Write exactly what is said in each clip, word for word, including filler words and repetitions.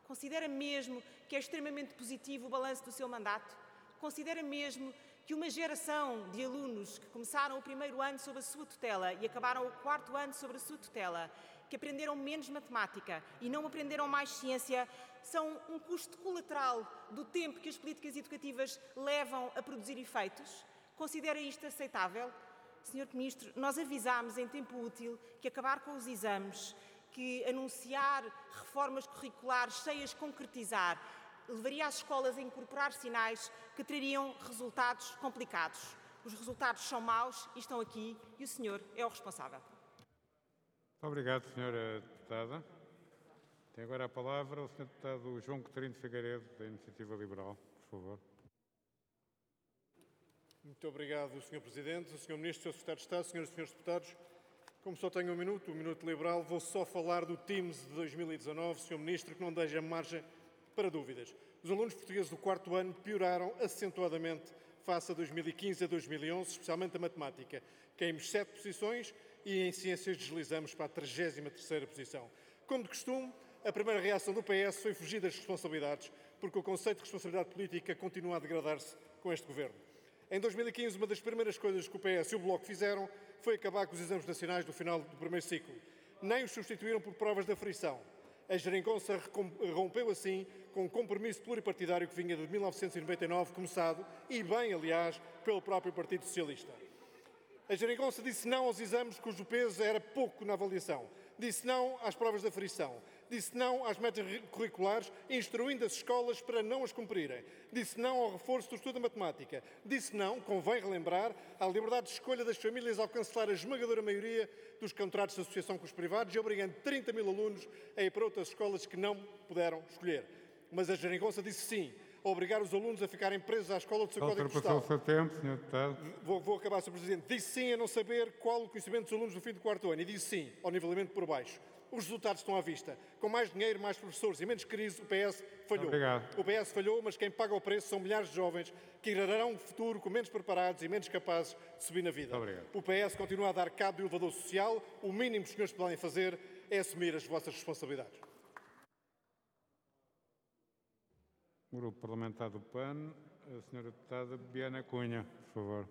Considera mesmo que é extremamente positivo o balanço do seu mandato? Considera mesmo que uma geração de alunos que começaram o primeiro ano sob a sua tutela e acabaram o quarto ano sob a sua tutela, que aprenderam menos matemática e não aprenderam mais ciência, são um custo colateral do tempo que as políticas educativas levam a produzir efeitos? Considera isto aceitável? senhor Ministro, nós avisámos em tempo útil que acabar com os exames, que anunciar reformas curriculares sem as concretizar, levaria as escolas a incorporar sinais que trariam resultados complicados. Os resultados são maus e estão aqui, e o senhor é o responsável. Muito obrigado, senhora Deputada. Tem agora a palavra o senhor Deputado João Coutinho de Figueiredo, da Iniciativa Liberal, por favor. Muito obrigado, senhor Presidente, senhor Ministro, senhor Secretário de Estado, senhoras e senhores deputados. Como só tenho um minuto, um minuto liberal, vou só falar do TIMSS de dois mil e dezanove, senhor Ministro, que não deixa margem para dúvidas. Os alunos portugueses do quarto ano pioraram acentuadamente face a dois mil e quinze a dois mil e onze, especialmente a matemática. Caímos sete posições e em ciências deslizamos para a trigésima terceira posição. Como de costume, a primeira reação do P S foi fugir das responsabilidades, porque o conceito de responsabilidade política continua a degradar-se com este Governo. Em dois mil e quinze, uma das primeiras coisas que o P S e o Bloco fizeram foi acabar com os exames nacionais do final do primeiro ciclo. Nem os substituíram por provas de aferição. A geringonça rompeu assim com um compromisso pluripartidário que vinha de mil novecentos e noventa e nove, começado, e bem, aliás, pelo próprio Partido Socialista. A geringonça disse não aos exames cujo peso era pouco na avaliação. Disse não às provas de aferição. Disse não às metas curriculares, instruindo as escolas para não as cumprirem. Disse não ao reforço do estudo da matemática. Disse não, convém relembrar, à liberdade de escolha das famílias ao cancelar a esmagadora maioria dos contratos de associação com os privados e obrigando trinta mil alunos a ir para outras escolas que não puderam escolher. Mas a geringonça disse sim, a obrigar os alunos a ficarem presos à escola do seu código postal. Ultrapassou o seu tempo, senhor Deputado. Vou, vou acabar, senhor Presidente. Disse sim a não saber qual o conhecimento dos alunos do fim do quarto ano e disse sim ao nivelamento por baixo. Os resultados estão à vista. Com mais dinheiro, mais professores e menos crise, o P S falhou. Obrigado. O P S falhou, mas quem paga o preço são milhares de jovens que irrarão um futuro com menos preparados e menos capazes de subir na vida. Obrigado. O P S continua a dar cabo do elevador social. O mínimo que os senhores podem fazer é assumir as vossas responsabilidades. O Grupo Parlamentar do P A N, a senhora Deputada Biana Cunha, por favor.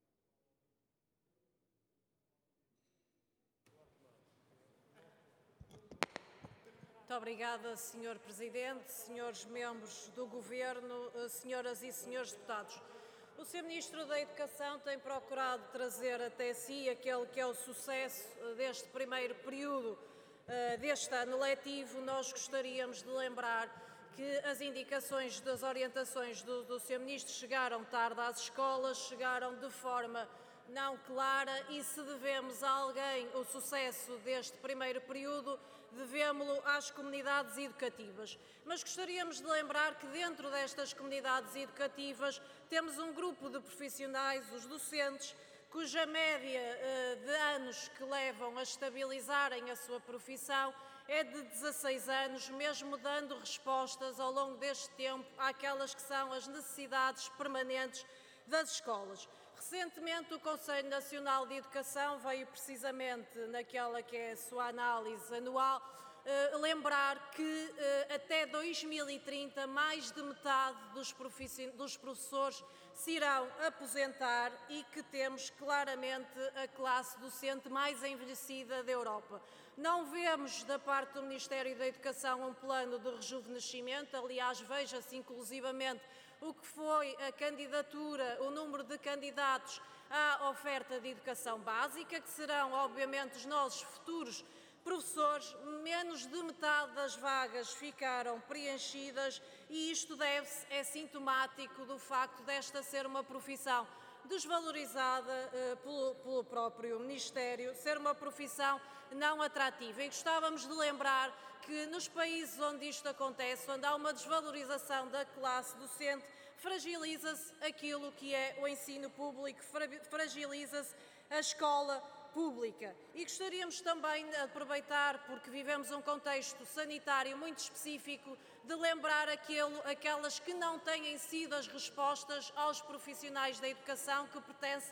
Muito obrigada, senhor Presidente, senhores membros do Governo, senhoras e senhores deputados. O senhor Ministro da Educação tem procurado trazer até si aquele que é o sucesso deste primeiro período deste ano letivo. Nós gostaríamos de lembrar que as indicações das orientações do, do senhor Ministro chegaram tarde às escolas, chegaram de forma não clara e se devemos a alguém o sucesso deste primeiro período, devemos-lo às comunidades educativas. Mas gostaríamos de lembrar que dentro destas comunidades educativas temos um grupo de profissionais, os docentes, cuja média uh, de anos que levam a estabilizarem a sua profissão é de dezasseis anos, mesmo dando respostas ao longo deste tempo àquelas que são as necessidades permanentes das escolas. Recentemente, o Conselho Nacional de Educação veio precisamente naquela que é a sua análise anual, eh, lembrar que eh, até dois mil e trinta mais de metade dos, dos professores se irão aposentar e que temos claramente a classe docente mais envelhecida da Europa. Não vemos da parte do Ministério da Educação um plano de rejuvenescimento, aliás, veja-se inclusivamente o que foi a candidatura, o número de candidatos à oferta de educação básica, que serão, obviamente, os nossos futuros professores. Menos de metade das vagas ficaram preenchidas e isto deve-se, é sintomático do facto desta ser uma profissão desvalorizada eh, pelo, pelo próprio Ministério, ser uma profissão não atrativa. E gostávamos de lembrar que nos países onde isto acontece, onde há uma desvalorização da classe docente, fragiliza-se aquilo que é o ensino público, fragiliza-se a escola pública. E gostaríamos também de aproveitar, porque vivemos um contexto sanitário muito específico, de lembrar aquele, aquelas que não têm sido as respostas aos profissionais da educação que pertencem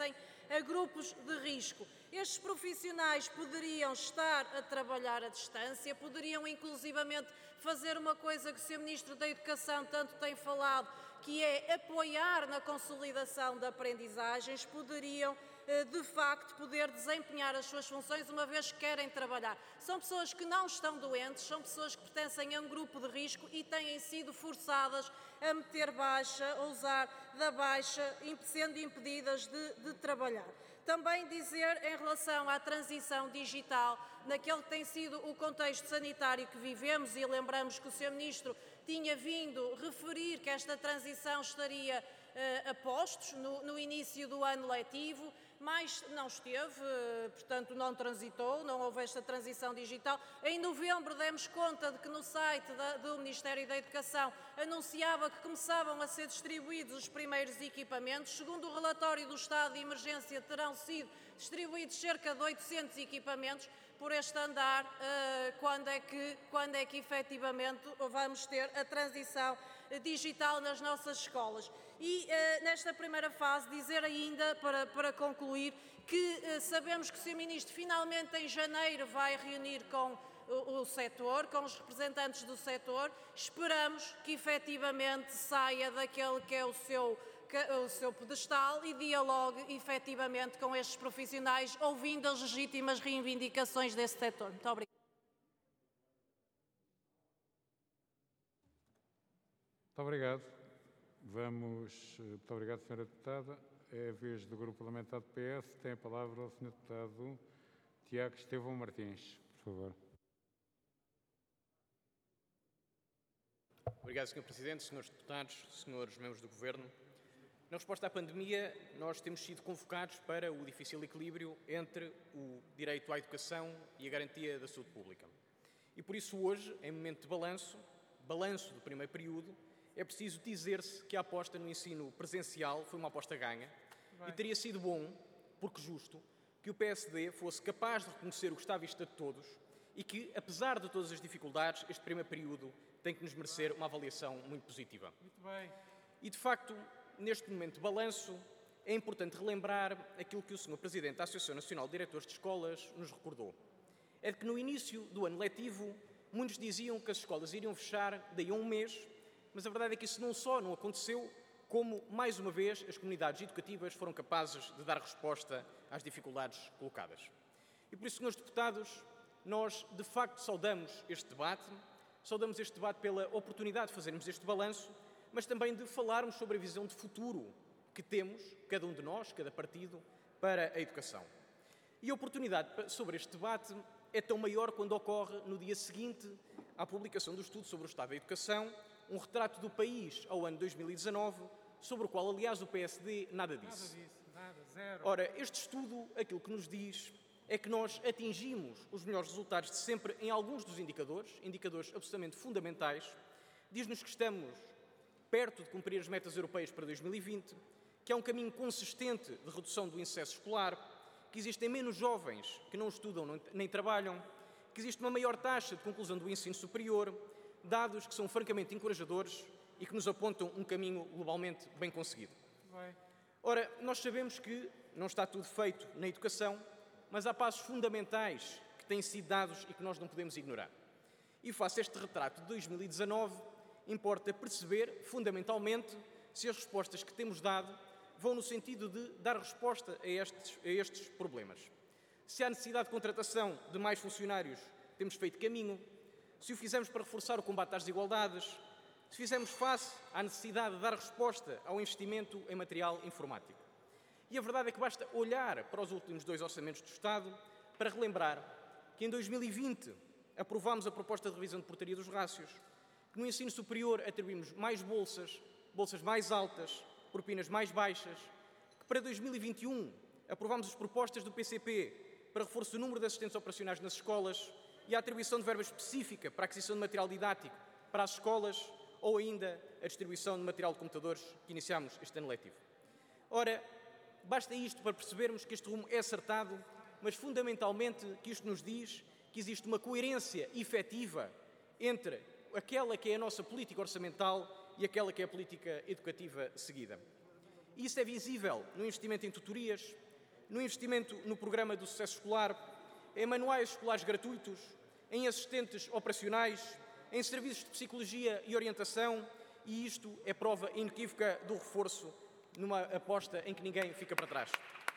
a grupos de risco. Estes profissionais poderiam estar a trabalhar à distância, poderiam inclusivamente fazer uma coisa que o senhor Ministro da Educação tanto tem falado, que é apoiar na consolidação de aprendizagens, poderiam de facto poder desempenhar as suas funções uma vez que querem trabalhar. São pessoas que não estão doentes, são pessoas que pertencem a um grupo de risco e têm sido forçadas a meter baixa, a usar da baixa, sendo impedidas de, de trabalhar. Também dizer em relação à transição digital, naquele que tem sido o contexto sanitário que vivemos, e lembramos que o senhor Ministro tinha vindo referir que esta transição estaria uh, a postos no, no início do ano letivo, mas não esteve, portanto não transitou, não houve esta transição digital. Em novembro demos conta de que no site da, do Ministério da Educação anunciava que começavam a ser distribuídos os primeiros equipamentos. Segundo o relatório do estado de emergência, terão sido distribuídos cerca de oitocentos equipamentos. Por este andar, uh, quando é que, quando é que efetivamente vamos ter a transição digital nas nossas escolas. E uh, nesta primeira fase dizer ainda, para, para concluir, que uh, sabemos que o senhor Ministro finalmente em janeiro vai reunir com o, o setor, com os representantes do setor. Esperamos que efetivamente saia daquele que é o seu o seu pedestal e dialogue efetivamente com estes profissionais, ouvindo as legítimas reivindicações desse setor. Muito obrigada. Muito obrigado. Vamos. Muito obrigado, senhora Deputada. É a vez do Grupo Parlamentar do P S. Tem a palavra o senhor Deputado Tiago Estevão Martins, por favor. Obrigado, senhor Presidente, senhores Deputados, senhores membros do Governo. Na resposta à pandemia, nós temos sido convocados para o difícil equilíbrio entre o direito à educação e a garantia da saúde pública. E por isso hoje, em momento de balanço, balanço do primeiro período, é preciso dizer-se que a aposta no ensino presencial foi uma aposta ganha. Vai. E teria sido bom, porque justo, que o P S D fosse capaz de reconhecer o que está à vista de todos e que, apesar de todas as dificuldades, este primeiro período tem que nos merecer uma avaliação muito positiva. Muito bem. E, de facto, neste momento de balanço, é importante relembrar aquilo que o senhor Presidente da Associação Nacional de Diretores de Escolas nos recordou. É de que no início do ano letivo, muitos diziam que as escolas iriam fechar daí a um mês, mas a verdade é que isso não só não aconteceu, como, mais uma vez, as comunidades educativas foram capazes de dar resposta às dificuldades colocadas. E por isso, senhores deputados, nós, de facto, saudamos este debate, saudamos este debate pela oportunidade de fazermos este balanço, mas também de falarmos sobre a visão de futuro que temos, cada um de nós, cada partido, para a educação. E a oportunidade sobre este debate é tão maior quando ocorre no dia seguinte à publicação do estudo sobre o Estado da Educação, um retrato do país ao ano dois mil e dezanove, sobre o qual, aliás, o P S D nada disse. Nada disso, nada, zero. Ora, este estudo, aquilo que nos diz é que nós atingimos os melhores resultados de sempre em alguns dos indicadores, indicadores absolutamente fundamentais. Diz-nos que estamos perto de cumprir as metas europeias para dois mil e vinte, que há um caminho consistente de redução do insucesso escolar, que existem menos jovens que não estudam nem trabalham, que existe uma maior taxa de conclusão do ensino superior, dados que são francamente encorajadores e que nos apontam um caminho globalmente bem conseguido. Vai. Ora, nós sabemos que não está tudo feito na educação, mas há passos fundamentais que têm sido dados e que nós não podemos ignorar. E face a este retrato de dois mil e dezanove, importa perceber, fundamentalmente, se as respostas que temos dado vão no sentido de dar resposta a estes, a estes problemas. Se há necessidade de contratação de mais funcionários, temos feito caminho. Se o fizemos para reforçar o combate às desigualdades, se fizemos face à necessidade de dar resposta ao investimento em material informático. E a verdade é que basta olhar para os últimos dois orçamentos do Estado para relembrar que em dois mil e vinte aprovámos a proposta de revisão de portaria dos rácios, que no ensino superior atribuímos mais bolsas, bolsas mais altas, propinas mais baixas, que para dois mil e vinte e um aprovámos as propostas do P C P para reforço do número de assistentes operacionais nas escolas e a atribuição de verba específica para a aquisição de material didático para as escolas ou ainda a distribuição de material de computadores que iniciámos este ano letivo. Ora, basta isto para percebermos que este rumo é acertado, mas fundamentalmente que isto nos diz que existe uma coerência efetiva entre aquela que é a nossa política orçamental e aquela que é a política educativa seguida. E isso é visível no investimento em tutorias, no investimento no programa do sucesso escolar, em manuais escolares gratuitos, em assistentes operacionais, em serviços de psicologia e orientação, e isto é prova inequívoca do reforço numa aposta em que ninguém fica para trás.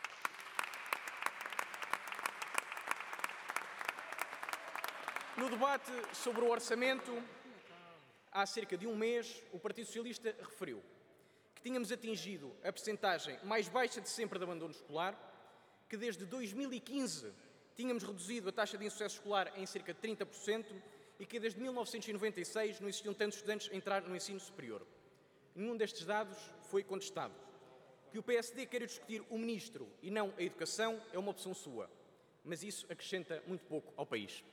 No debate sobre o orçamento, há cerca de um mês, o Partido Socialista referiu que tínhamos atingido a percentagem mais baixa de sempre de abandono escolar, que desde dois mil e quinze tínhamos reduzido a taxa de insucesso escolar em cerca de trinta por cento e que desde mil novecentos e noventa e seis não existiam tantos estudantes a entrar no ensino superior. Nenhum destes dados foi contestado. Que o P S D queira discutir o Ministro e não a Educação é uma opção sua, mas isso acrescenta muito pouco ao país.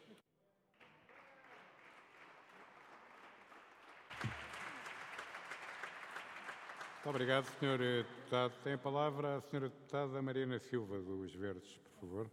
Muito obrigado, senhor Deputado. Tem a palavra a senhora Deputada Mariana Silva, dos Verdes, por favor.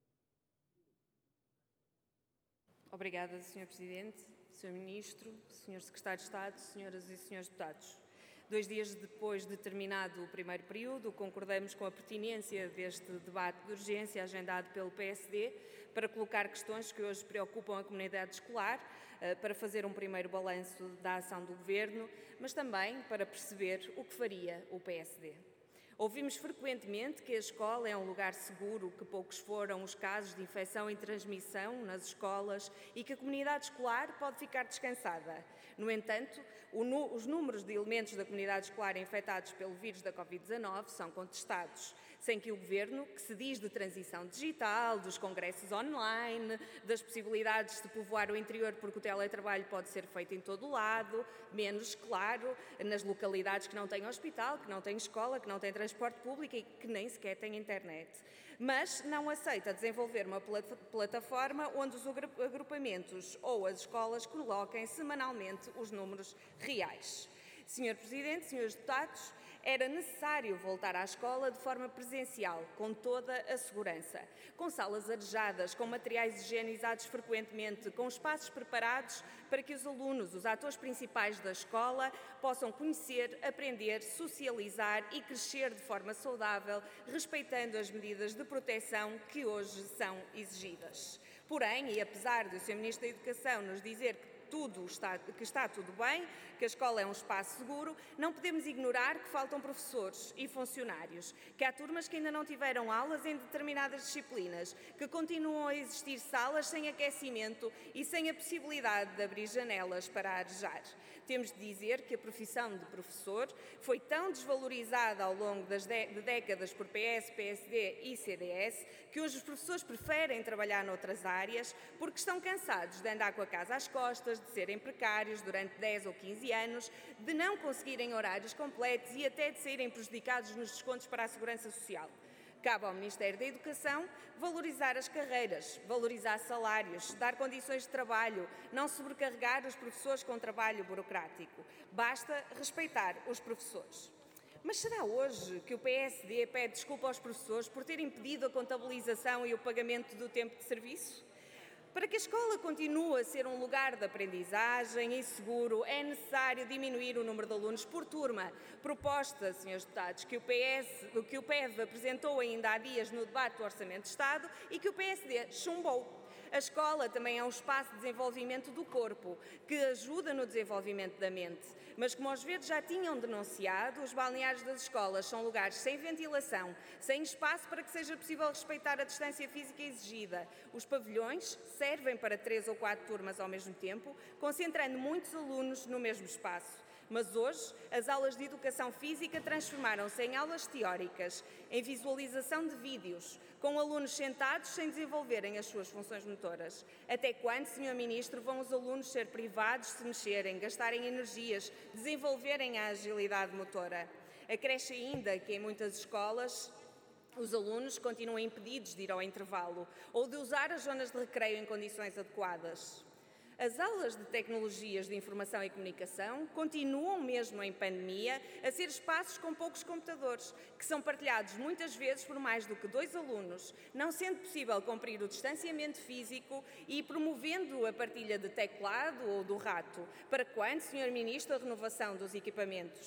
Obrigada, senhor Presidente, senhor Ministro, senhor Secretário de Estado, senhoras e senhores deputados. Dois dias depois de terminado o primeiro período, concordamos com a pertinência deste debate de urgência agendado pelo P S D para colocar questões que hoje preocupam a comunidade escolar, para fazer um primeiro balanço da ação do Governo, mas também para perceber o que faria o P S D. Ouvimos frequentemente que a escola é um lugar seguro, que poucos foram os casos de infecção e transmissão nas escolas e que a comunidade escolar pode ficar descansada. No entanto, os números de elementos da comunidade escolar infectados pelo vírus da Covid dezanove são contestados, sem que o Governo, que se diz de transição digital, dos congressos online, das possibilidades de povoar o interior porque o teletrabalho pode ser feito em todo o lado, menos, claro, nas localidades que não têm hospital, que não têm escola, que não têm transporte público e que nem sequer têm internet. Mas não aceita desenvolver uma plataforma onde os agrupamentos ou as escolas coloquem semanalmente os números reais. senhor Presidente, senhores deputados, era necessário voltar à escola de forma presencial, com toda a segurança, com salas arejadas, com materiais higienizados frequentemente, com espaços preparados para que os alunos, os atores principais da escola, possam conhecer, aprender, socializar e crescer de forma saudável, respeitando as medidas de proteção que hoje são exigidas. Porém, e apesar do senhor Ministro da Educação nos dizer que Tudo está, que está tudo bem, que a escola é um espaço seguro, não podemos ignorar que faltam professores e funcionários, que há turmas que ainda não tiveram aulas em determinadas disciplinas, que continuam a existir salas sem aquecimento e sem a possibilidade de abrir janelas para arejar. Temos de dizer que a profissão de professor foi tão desvalorizada ao longo das de décadas por P S, P S D e C D S que hoje os professores preferem trabalhar noutras áreas porque estão cansados de andar com a casa às costas, de serem precários durante dez ou quinze anos, de não conseguirem horários completos e até de serem prejudicados nos descontos para a Segurança Social. Cabe ao Ministério da Educação valorizar as carreiras, valorizar salários, dar condições de trabalho, não sobrecarregar os professores com trabalho burocrático. Basta respeitar os professores. Mas será hoje que o P S D pede desculpa aos professores por ter impedido a contabilização e o pagamento do tempo de serviço? Para que a escola continue a ser um lugar de aprendizagem e seguro, é necessário diminuir o número de alunos por turma. Proposta, senhores deputados, que o, P S, que o P E V apresentou ainda há dias no debate do Orçamento de Estado e que o P S D chumbou. A escola também é um espaço de desenvolvimento do corpo, que ajuda no desenvolvimento da mente. Mas, como os verdes já tinham denunciado, os balneários das escolas são lugares sem ventilação, sem espaço para que seja possível respeitar a distância física exigida. Os pavilhões servem para três ou quatro turmas ao mesmo tempo, concentrando muitos alunos no mesmo espaço. Mas hoje, as aulas de Educação Física transformaram-se em aulas teóricas, em visualização de vídeos, com alunos sentados sem desenvolverem as suas funções motoras. Até quando, senhor Ministro, vão os alunos ser privados de se mexerem, gastarem energias, desenvolverem a agilidade motora? Acresce ainda que em muitas escolas os alunos continuam impedidos de ir ao intervalo ou de usar as zonas de recreio em condições adequadas. As aulas de tecnologias de informação e comunicação continuam, mesmo em pandemia, a ser espaços com poucos computadores, que são partilhados muitas vezes por mais do que dois alunos, não sendo possível cumprir o distanciamento físico e promovendo a partilha de teclado ou do rato. Para quando, senhor Ministro, a renovação dos equipamentos?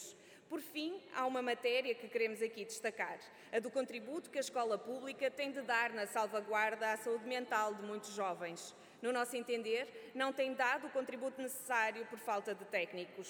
Por fim, há uma matéria que queremos aqui destacar, a do contributo que a escola pública tem de dar na salvaguarda à saúde mental de muitos jovens. No nosso entender, não tem dado o contributo necessário por falta de técnicos.